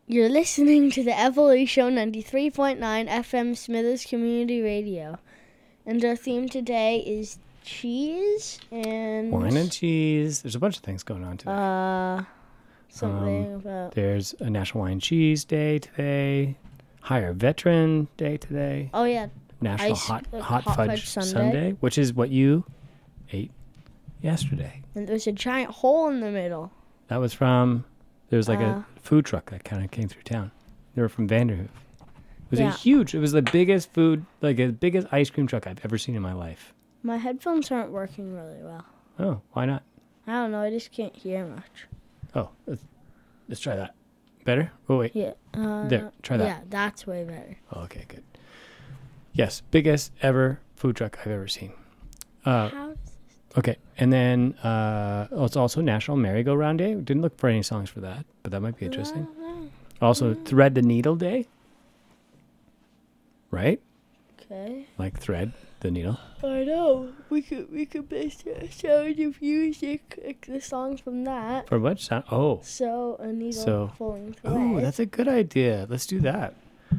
You're listening to the FLE Show 93.9 FM Smithers Community Radio. And our theme today is cheese and... Wine and cheese. There's a bunch of things going on today. Something about... There's a National Wine and Cheese Day today. Higher Veteran Day today. Oh, yeah. National Hot Fudge Sunday, which is what you ate yesterday. And there's a giant hole in the middle. That was from... There was like a food truck that kind of came through town. They were from Vanderhoof. It was it was the biggest biggest ice cream truck I've ever seen in my life. My headphones aren't working really well. Oh, why not? I don't know. I just can't hear much. Oh, let's try that. Better? Oh, wait. Yeah. There, try that. Yeah, that's way better. Oh, okay, good. Yes, biggest ever food truck I've ever seen. How does this... Okay, and then it's also National Merry-Go-Round Day. We didn't look for any songs for that, but that might be interesting. Also, Thread the Needle Day. Right? Okay. Like thread the needle. I know. We could base Sound of Music, like the songs from that. For what? Oh. So a needle pulling thread. Oh, that's a good idea. Let's do that.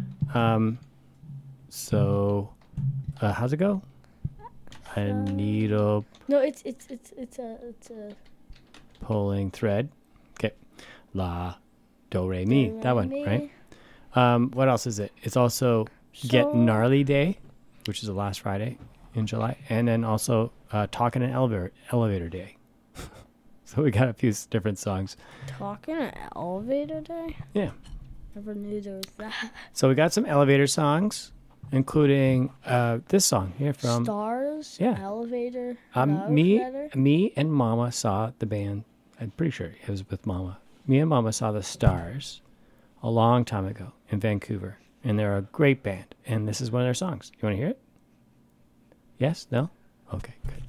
How's it go? A needle. No, it's a pulling thread. Okay. La, do, re, mi. That one, right? What else is it? It's also Get Gnarly Day, which is the last Friday in July. And then also Talking an Elevator Day. So we got a few different songs. Talking an Elevator Day? Yeah. Never knew there was that. So we got some elevator songs, including this song here from Stars. Yeah. Elevator. Me and Mama saw the band. I'm pretty sure it was with Mama. Me and Mama saw the Stars a long time ago in Vancouver, and they're a great band. And this is one of their songs. You want to hear it? Yes? No? Okay, good.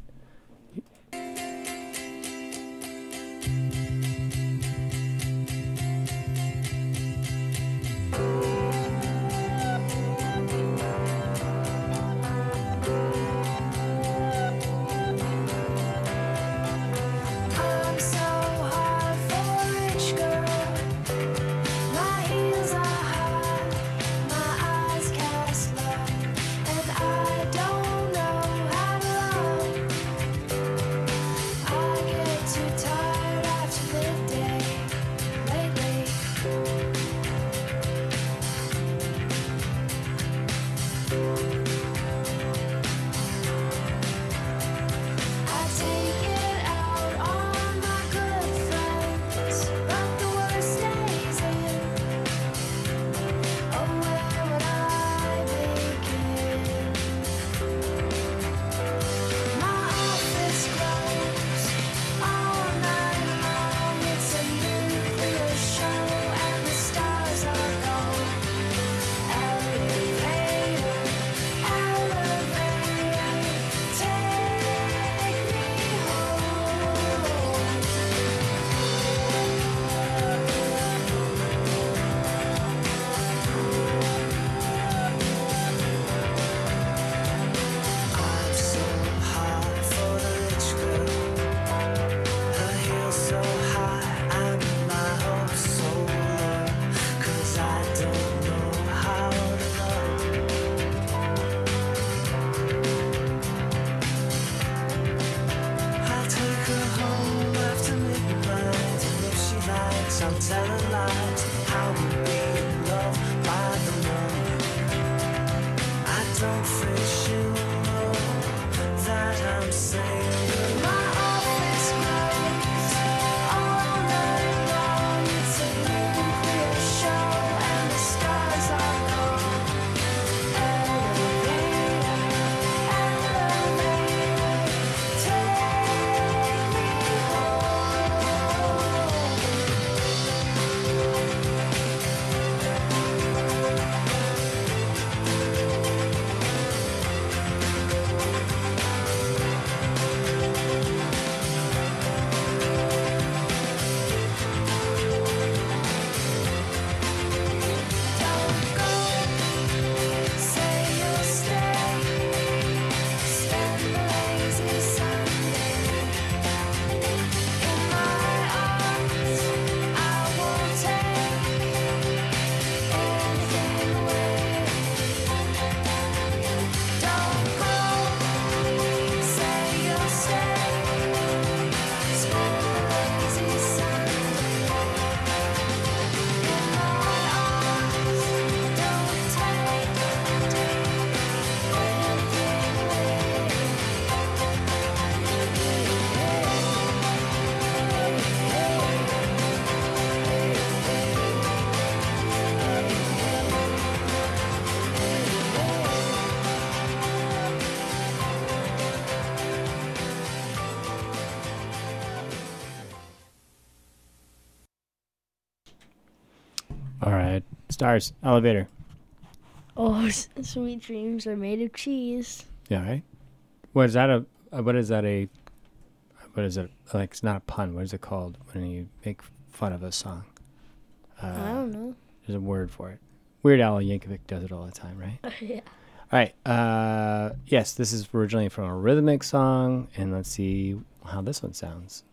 All right. Stars. Elevator. Oh, sweet dreams are made of cheese. Yeah, right? What is that what is it? Like, it's not a pun. What is it called when you make fun of a song? I don't know. There's a word for it. Weird Al Yankovic does it all the time, right? Yeah. All right. Yes, this is originally from a rhythmic song, and let's see how this one sounds.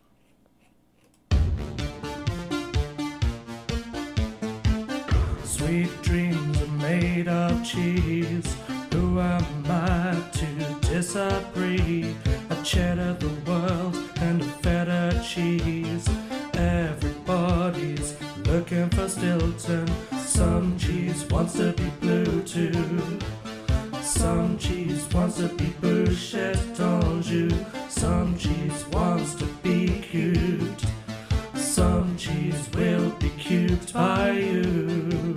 Sweet dreams are made of cheese. Who am I to disagree? A cheddar the world and a feta cheese. Everybody's looking for Stilton. Some cheese wants to be blue too. Some cheese wants to be Bouchette d'Anjou. Some cheese wants to be cute. Some cheese will be cute by you.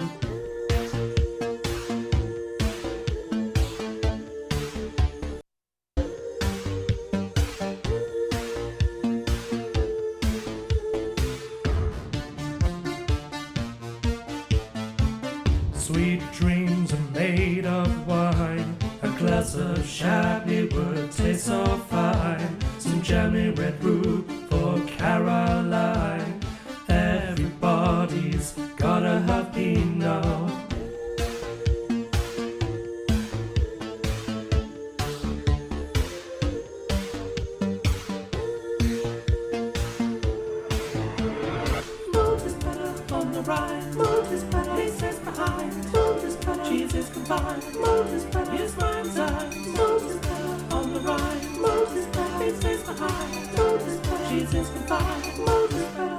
Sweet dreams are made of wine. A glass of Chablis would taste so fine. Some jammy red roux for Caroline. Everybody's gotta have Pinot. Move is better on the right. Move is better, he says behind. Move is better, cheese is combined. Move is better, here's my time. Move is better on the right. Move is better, he says behind. Move is better, cheese is combined. Move is better.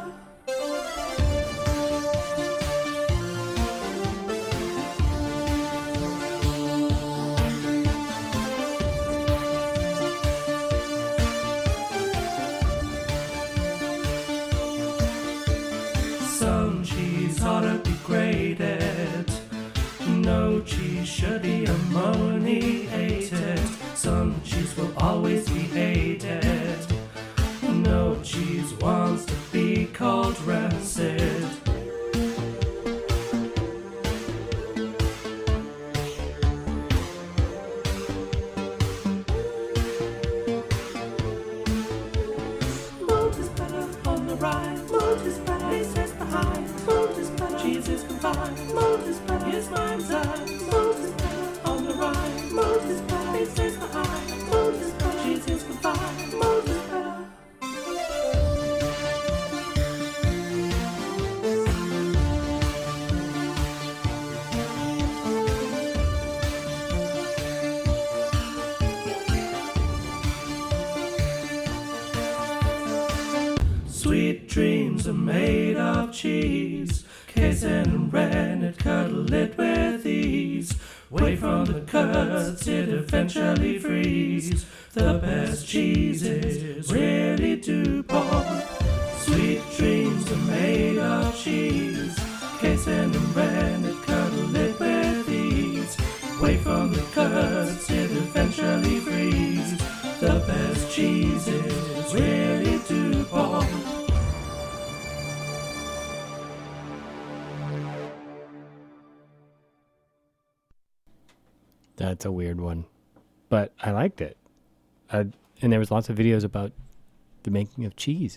Some cheese ought to be grated. No cheese should be ammoniated. Some cheese will always be hated. No cheese wants to be called rancid. Move is better on the right. Move is better, he says behind. Move is better, cheese is combined. Move is better, here's my time. Move is better on the right. Move is better, he says behind. Move is better, cheese is combined. Move is better. Sweet dreams are made of cheese. Casein and rennet, cuddle it with ease. Wait from the curds, it eventually freeze. The best cheeses really do pop. Sweet dreams are made of cheese. Casein and rennet, cuddle it with ease. Wait from the curds, it eventually freeze. The best cheeses really do pop. That's a weird one, but I liked it. And there was lots of videos about the making of cheese.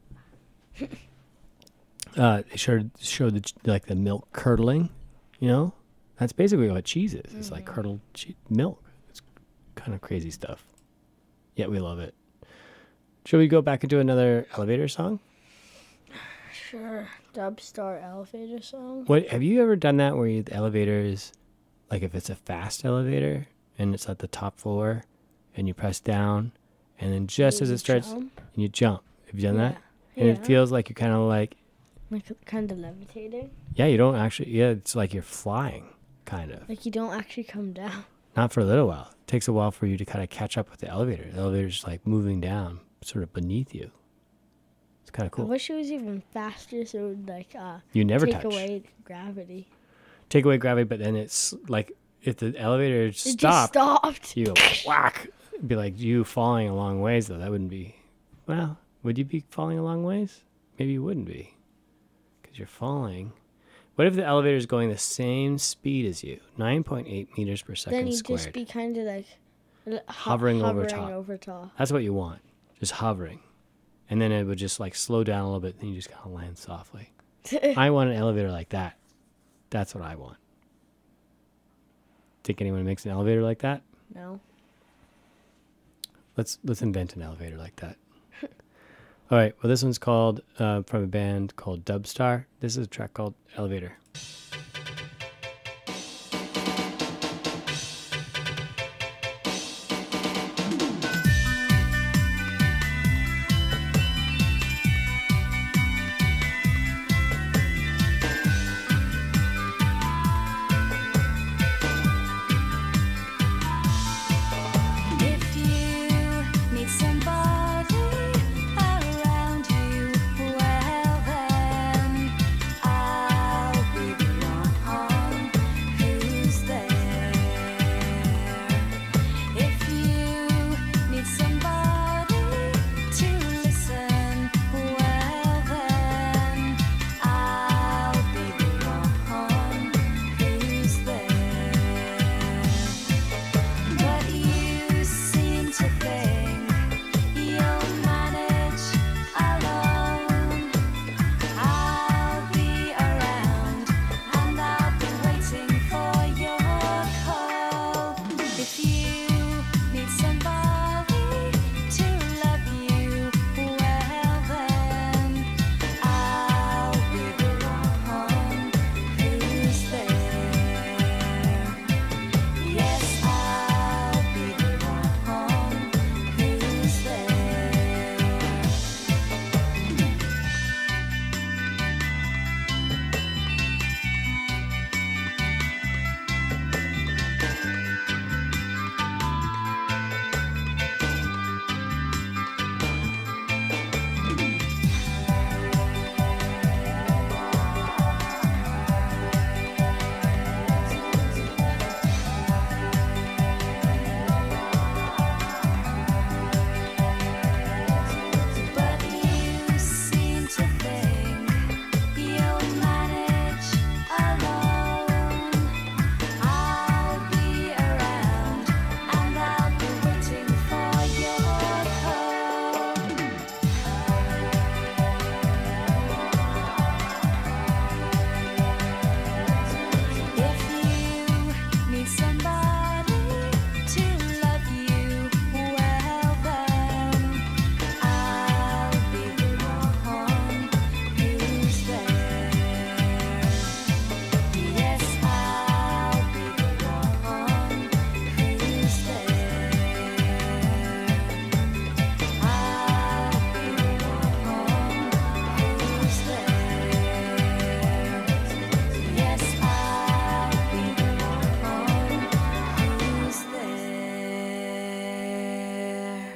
They showed the milk curdling. You know, that's basically what cheese is. It's like curdled milk. It's kind of crazy stuff. Yet we love it. Should we go back into another elevator song? Sure. Dubstar elevator song. What have you ever done that where the elevator is, like if it's a fast elevator and it's at the top floor and you press down and then just as it starts and you jump. Have you done that? And it feels like you're kind of like kind of levitating. Yeah, you don't actually, it's like you're flying, kind of. Like you don't actually come down. Not for a little while. It takes a while for you to kind of catch up with the elevator. The elevator's like moving down, sort of beneath you. It's kind of cool. I wish it was even faster so it would like you never take touch. away gravity. Take away gravity, but then it's like if the elevator It just stopped, stopped. you go whack. It'd be like you falling a long ways, though. That wouldn't be, well, would you be falling a long ways? Maybe you wouldn't be because you're falling. What if the elevator is going the same speed as you, 9.8 meters per second Then you'd squared? just be kind of like Hovering over top. over top. That's what you want, just hovering. And then it would just like slow down a little bit, and you just kind of land softly. I want an elevator like that. That's what I want. Think anyone makes an elevator like that? No. Let's invent an elevator like that. All right. Well, this one's called from a band called Dubstar. This is a track called Elevator. If you need somebody around you, well then I'll be the one who's there. If you need somebody to listen, well then I'll be the one who's there. But you seem to think you'll manage alone. I'll be around and I'll be waiting for your call. If you need somebody to love you, well then I'll be the one who's there. Yes, I'll be the one who's there. But you seem to think you'll manage alone. I'll be around and I'll be waiting for your call. If you need somebody to love you, well then I'll be the one who's there. Yes, I'll be the one who's there. I'll be the one who's there. Yes, I'll be the one who's there.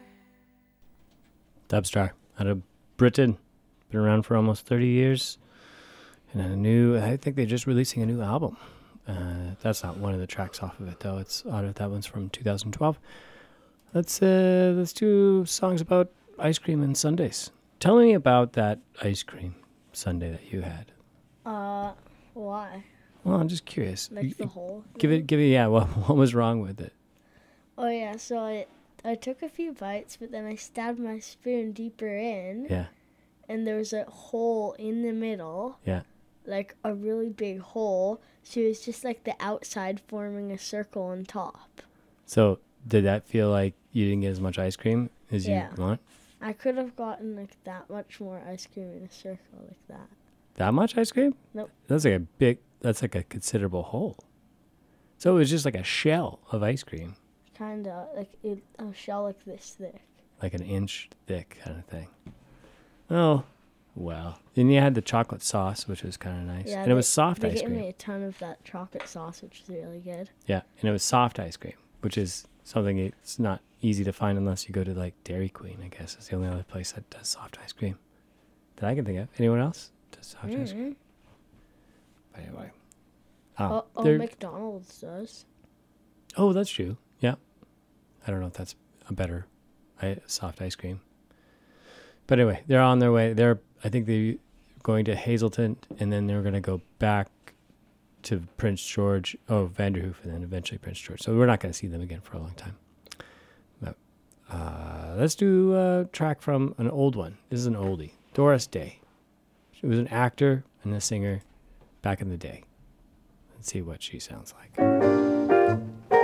Dubstar out of Britain. Been around for almost 30 years. And I think they're just releasing a new album. That's not one of the tracks off of it, though. That one's from 2012. Let's do songs about ice cream and sundaes. Tell me about that ice cream sundae that you had. Why? Well, I'm just curious. Like the whole. Give it, yeah, what was wrong with it? Oh yeah, so I took a few bites, but then I stabbed my spoon deeper in, Yeah, and there was a hole in the middle, yeah. like a really big hole. So it was just like the outside forming a circle on top. So did that feel like you didn't get as much ice cream as Yeah. you want? I could have gotten like that much more ice cream in a circle like that. That much ice cream? Nope. That's like a considerable hole. So it was just like a shell of ice cream, Kinda like a shell like this thick. like an inch thick kind of thing. Oh, well. Then you had the chocolate sauce, which was kind of nice. Yeah, And it was soft They ice gave me cream. a ton of that chocolate sauce, which is really good. Yeah, and it was soft ice cream, which is something it's not easy to find unless you go to like Dairy Queen, I guess. It's the only other place that does soft ice cream that I can think of. Anyone else does soft ice cream? But anyway. There- McDonald's does. Oh, that's true. Yeah. I don't know if that's a better soft ice cream. But anyway, they're on their way. I think they going to Hazelton, and then they're going to go back to Prince George, Vanderhoof, and then eventually Prince George. So we're not going to see them again for a long time. But let's do a track from an old one. This is an oldie. Doris Day. She was an actor and a singer back in the day. Let's see what she sounds like.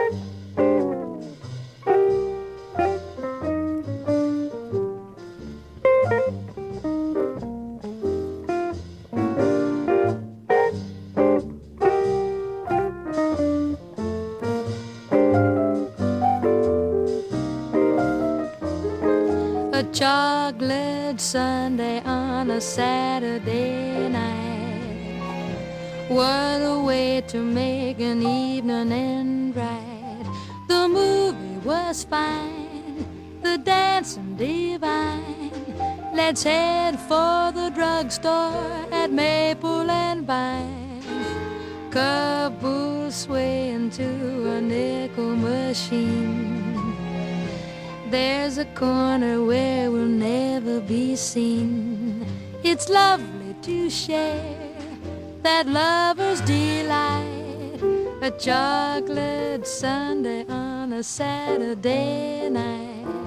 A chocolate Sunday on a Saturday night. What a way to make an evening end right. The movie was fine, the dancing divine. Let's head for the drugstore at Maple and Vine. Couple sway into a nickel machine. There's a corner where we'll never be seen. It's lovely to share that lover's delight. A chocolate Sunday on a Saturday night.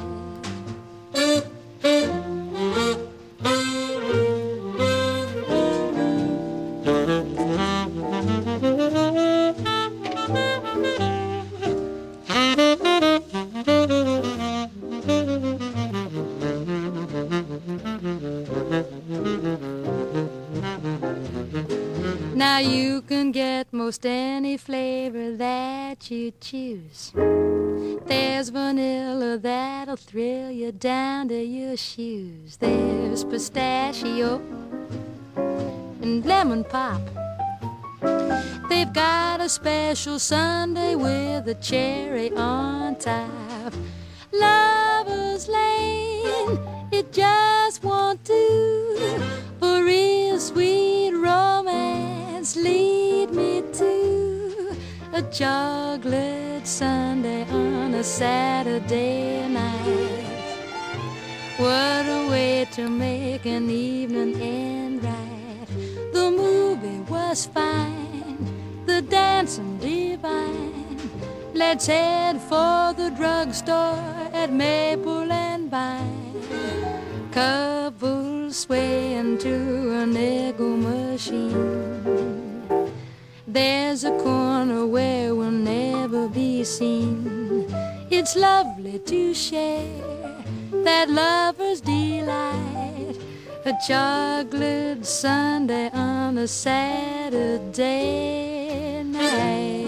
Now you can get most any flavor that you choose. There's vanilla that'll thrill you down to your shoes. There's pistachio and lemon pop. They've got a special sundae with a cherry on top. Lover's Lane, it just won't do. For real sweet romance, lead me to a chocolate Sunday on a Saturday night. What a way to make an evening end right. The movie was fine, the dancing divine. Let's head for the drugstore at Maple and Vine. Couples sway into a nickel machine. There's a corner where we'll never be seen. It's lovely to share that lover's delight. A chocolate Sunday on a Saturday night.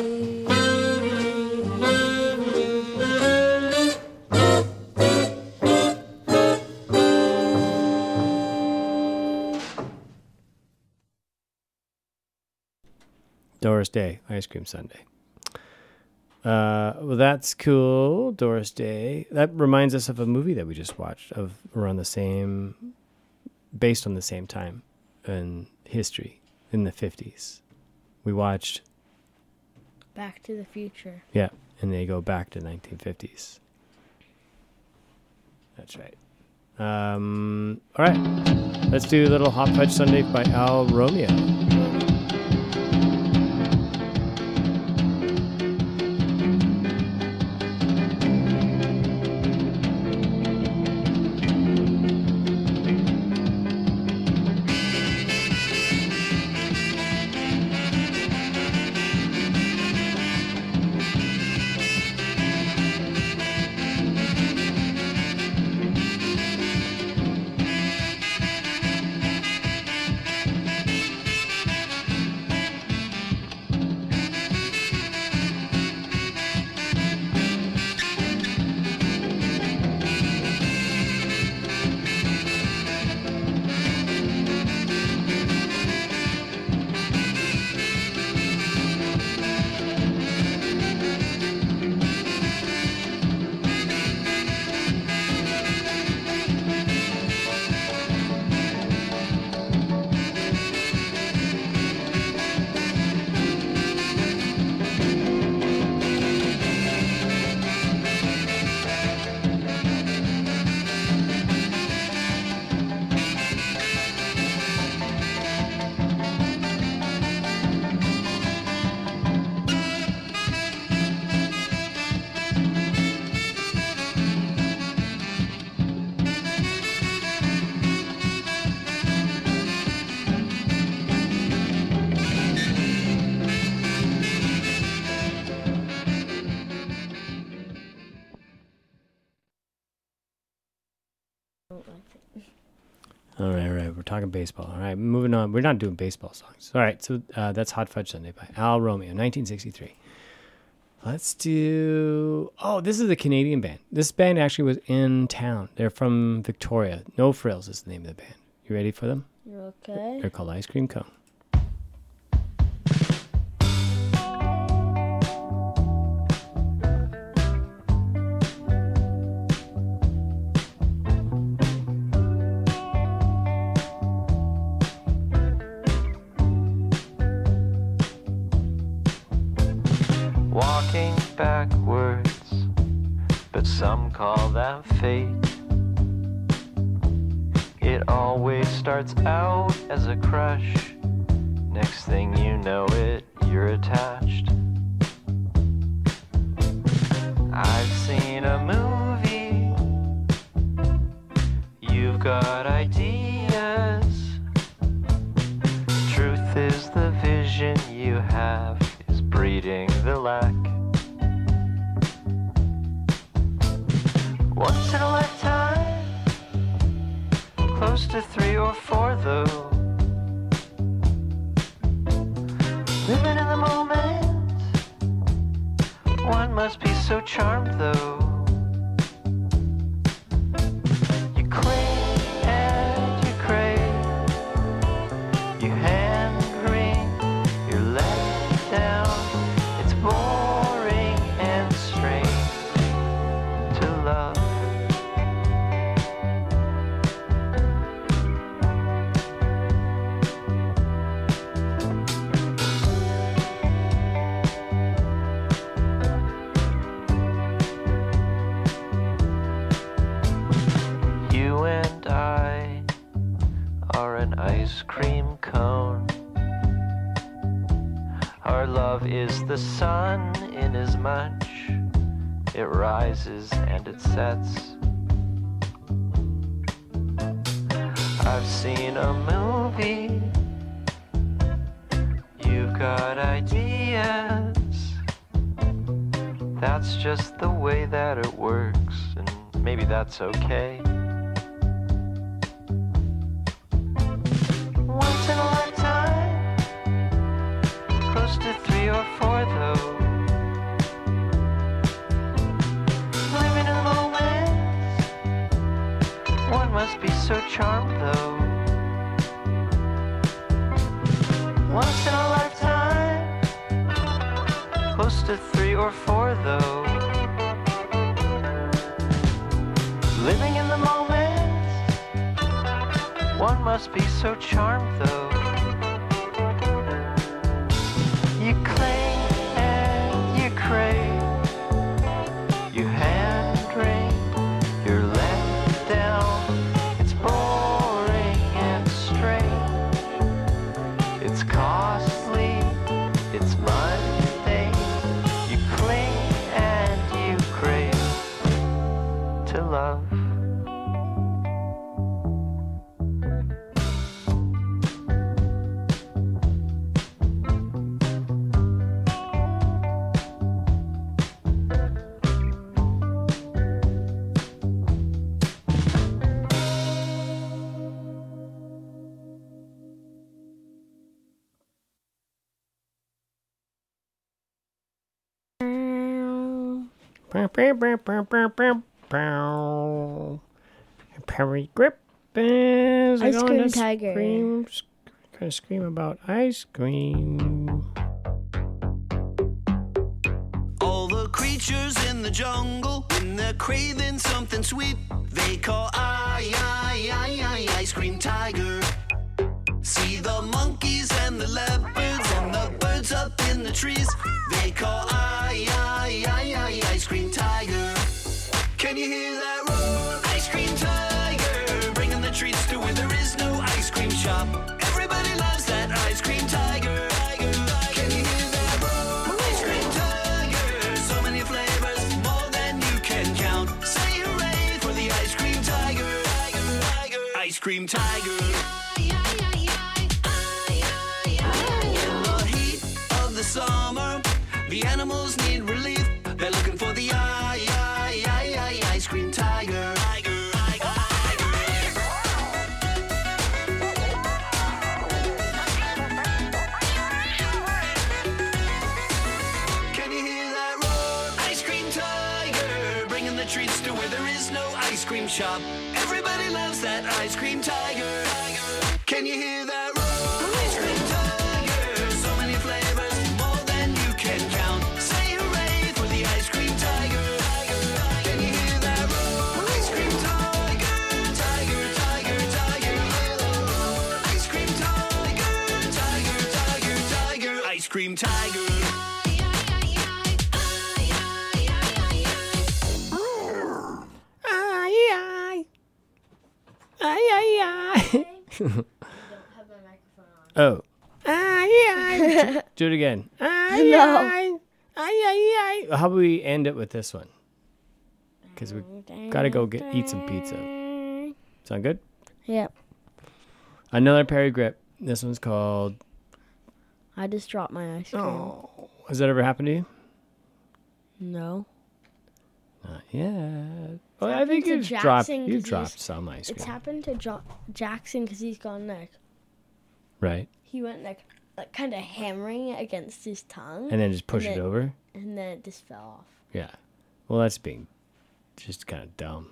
Doris Day, Ice Cream Sunday. Well, that's cool. Doris Day. That reminds us of a movie that we just watched of around the same, based on the same time in history in the 50s. We watched. Back to the Future. Yeah, and they go back to 1950s. That's right. All right. Let's do a little Hot Fudge Sunday by Al Romeo. All right. We're talking baseball. All right, moving on. We're not doing baseball songs. All right, so that's Hot Fudge Sundae by Al Romeo, 1963. Let's do... Oh, this is a Canadian band. This band actually was in town. They're from Victoria. No Frills is the name of the band. You ready for them? Okay. They're called Ice Cream Cone. Walking backwards, but some call that fate. It always starts out as a crush. Next thing you know it, you're attached. I've seen a movie. You've got ideas. Truth is the vision you have is breeding the lack. Once in a lifetime, close to 3 or 4 though. Living in the moment, one must be so charmed though. You cling and you crave, you hand wring, you're let down. It's boring and strange to love. You and I are an ice cream cone. Our love is the sun inasmuch it rises and it sets. I've seen a movie. You've got ideas. That's just the way that it works, and maybe that's okay. Once in a lifetime, close to 3 or 4 though. Living in the moment, one must be so charmed though. Once in a lifetime, close to 3 or 4 though. Living in the moment, one must be so charmed though. You cling and you crave, you hand wring, you're let down. It's boring and strange, it's costly, it's mundane. You cling and you crave to love. Perry Grip is Ice going Cream to Tiger. Gonna scream about ice cream. All the creatures in the jungle, when they're craving something sweet, they call ice cream tiger. See the monkeys and the leopards and the birds up in the trees, they call ice cream tiger. Can you hear that roar? Ice cream tiger, bringing the treats to where there is no ice cream shop. Everybody loves that ice cream tiger. Can you hear that roar? Ice cream tiger, so many flavors, more than you can count. Say hooray for the ice cream tiger. Ice cream tiger. In the heat of the summer, the animals need relief. They're looking for the ice cream tiger. cream shop. Everybody loves that ice cream tiger. Can you hear that roar? Ice cream tiger, so many flavors, more than you can count. Say hooray for the ice cream tiger. Can you hear that roar? Ice cream tiger, tiger, tiger, tiger. Oh, ice cream tiger, tiger, tiger, tiger. Ice cream tiger. Oh. Do it again. No. How about we end it with this one? Because we gotta go eat some pizza. Sound good? Yep. Another Perry Grip. This one's called. I just dropped my ice cream. Oh. Has that ever happened to you? No. Not yet. Well, I happened think to you've Jackson 'cause dropped some ice It's cream. happened to Jackson because he's gone Right. he went like kind of hammering it against his tongue. And then just push it then- over. And then it just fell off. Yeah. Well, that's being just kind of dumb.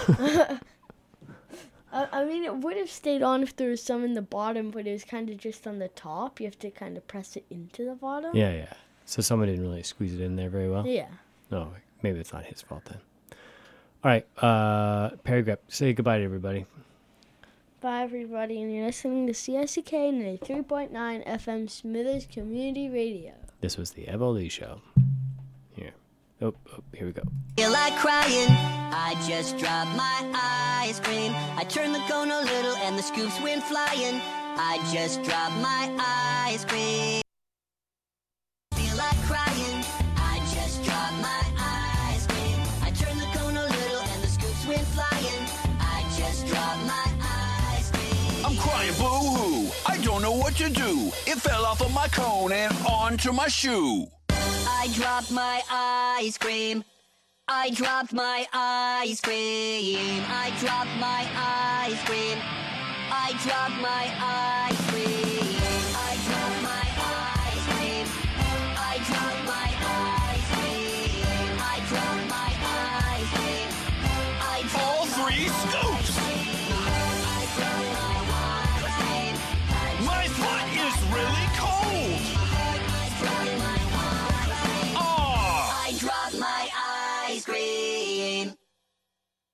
I mean, it would have stayed on if there was some in the bottom, but it was kind of just on the top. You have to kind of press it into the bottom. Yeah. So someone didn't really squeeze it in there very well. Yeah. No, maybe it's not his fault then. All right. Perry Grip, say goodbye to everybody. Bye, everybody, and you're listening to CICK 93.9 FM Smithers Community Radio. This was the Eva Lee Show. Here. Oh, here we go. Feel like crying, I just dropped my ice cream. I turned the cone a little and the scoops went flying. I just dropped my ice cream. Feel like crying, I just dropped my ice cream. I turned the cone a little and the scoops went flying. I just dropped my ice cream. I'm crying boo-hoo. I don't know what to do. It fell off of my cone and onto my shoe. I dropped my ice cream. I dropped my ice cream. I dropped my ice cream. I dropped my ice cream.